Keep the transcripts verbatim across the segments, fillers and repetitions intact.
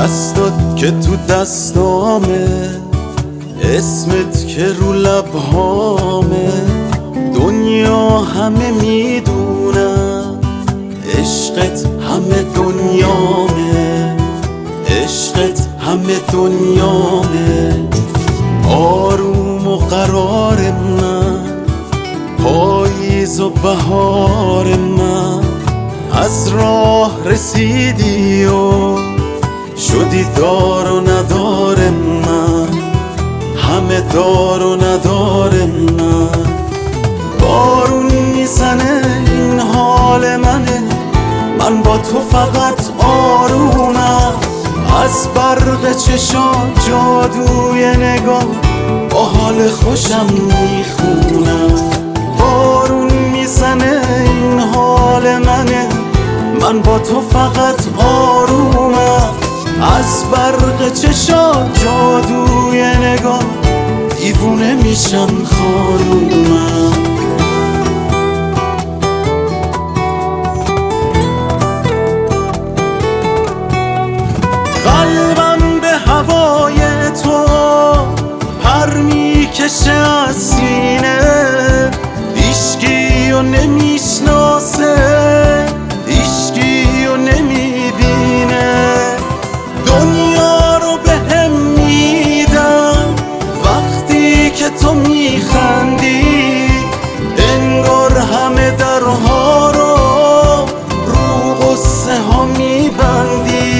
دستات که تو دستامه، اسمت که رو لبهامه، دنیا همه میدونم عشقت همه دنیامه، عشقت همه دنیامه. آروم و قرار من، پاییز و بهار من، از راه رسیدی و شدی دار و ندار من، همه دار و ندار من. بارون میزنه این حال منه، من با تو فقط آرومم، از برق چشام جادوی نگاه با حال خوشم میخونم. بارون میزنه این حال منه، من با تو فقط آرومم، از برق چشام جادوی نگاه دیوونه میشم خانومم. قلبم به هوای تو پر میکشه از سینه، هیچکی رو نمیشناسه، هیچکی رو نمیبینه. دنیا رو به هم میدم وقتی که تو میخندی، انگار همه درها رو رو غصه ها میبندی.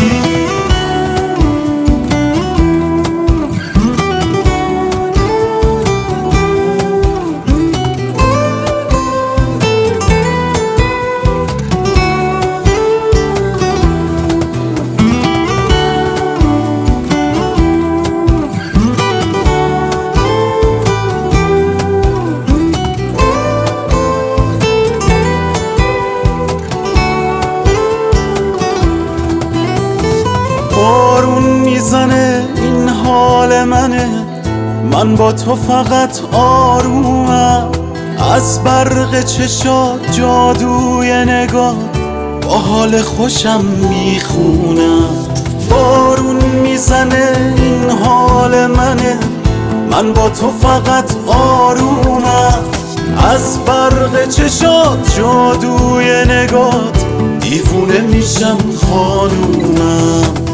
بارون میزنه این حال منه، من با تو فقط آرومم، از برق چشات جادوی نگاه با حال خوشم میخونم. بارون میزنه این حال منه، من با تو فقط آرومم، از برق چشات جادوی نگاه دیوونه میشم خانومم.